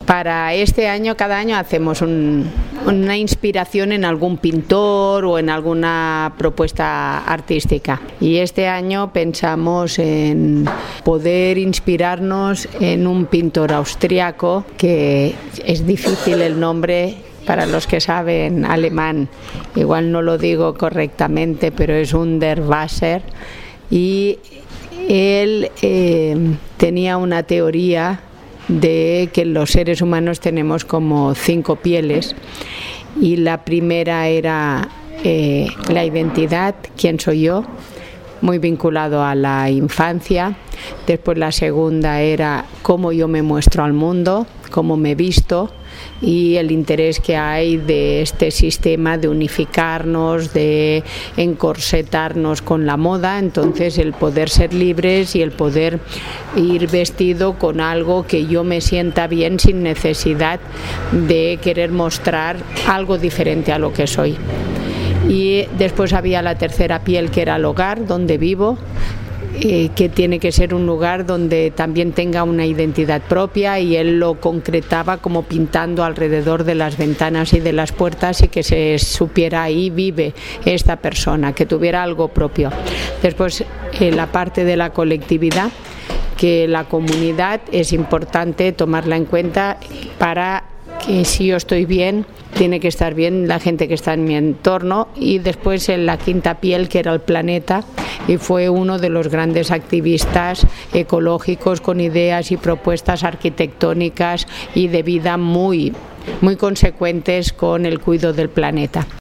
Para este año, cada año hacemos una inspiración en algún pintor o en alguna propuesta artística. Y este año pensamos en poder inspirarnos en un pintor austriaco, que es difícil el nombre para los que saben alemán. Igual no lo digo correctamente, pero es Hundertwasser. Y él tenía una teoría de que los seres humanos tenemos como 5 pieles, y la primera era la identidad, quién soy yo, muy vinculado a la infancia. Después la segunda era cómo yo me muestro al mundo, cómo me visto, y el interés que hay de este sistema de unificarnos, de encorsetarnos con la moda. Entonces el poder ser libres y el poder ir vestido con algo que yo me sienta bien sin necesidad de querer mostrar algo diferente a lo que soy. Y después había la tercera piel, que era el hogar donde vivo, que tiene que ser un lugar donde también tenga una identidad propia, y él lo concretaba como pintando alrededor de las ventanas y de las puertas, y que se supiera ahí vive esta persona, que tuviera algo propio. Después la parte de la colectividad, que la comunidad es importante tomarla en cuenta para que si yo estoy bien, tiene que estar bien la gente que está en mi entorno. Y después en la quinta piel, que era el planeta, y fue uno de los grandes activistas ecológicos con ideas y propuestas arquitectónicas y de vida muy consecuentes con el cuidado del planeta.